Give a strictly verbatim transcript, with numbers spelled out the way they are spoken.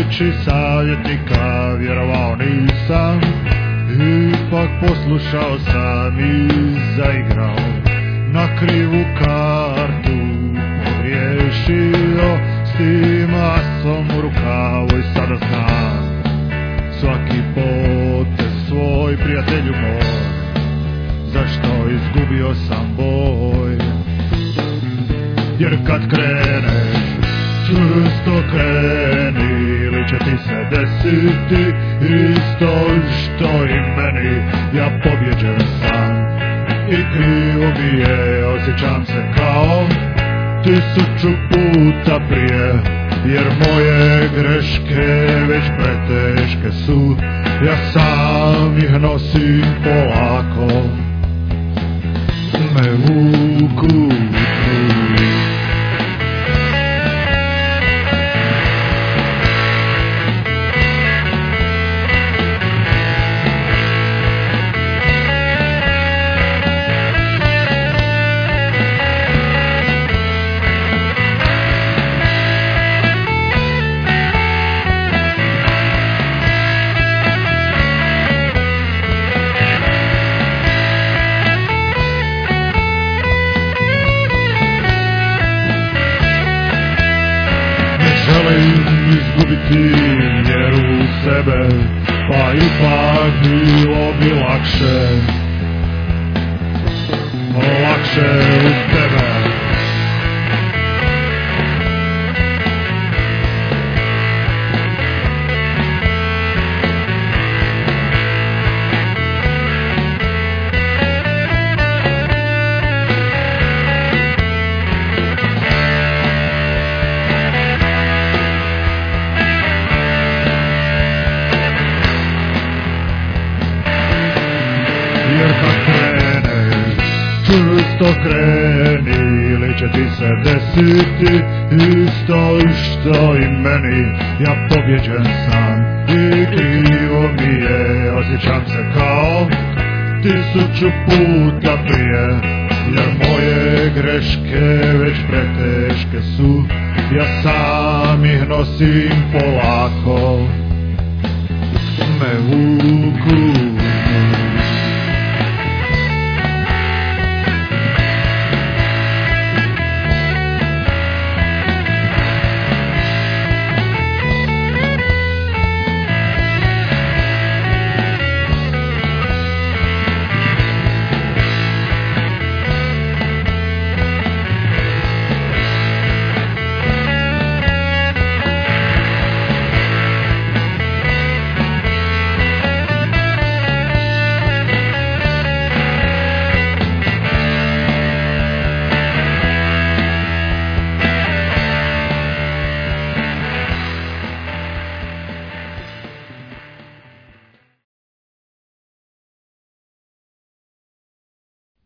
riječi savjetnika vjerovao nisam, ipak poslušao sam i zaigrao na krivu kartu, pogriješio, s tim asom u rukavu i sada znam svaki potez svoj, prijatelju moj, zašto izgubio sam boj. Jer kad kreneš, čvrsto kreni, ili će ti se desiti isto što i meni. Ja pobjeđen sam i krivo mi je, osjećam se kao tisuću puta prije, jer moje greške već preteške su, ja sam ih nosim polako, me vuku u tru. Želim izgubiti vjeru u sebe, pa ipak bilo bi lakše, lakše uz tebe. Jer kad kreneš, čvrsto kreni, ili će ti se desiti isto što i meni. Ja pobjeđen sam i krivo mi je, osjećam se kao tisuću puta prije, jer moje greške već preteške su, ja sam ih nosim polako, me vuku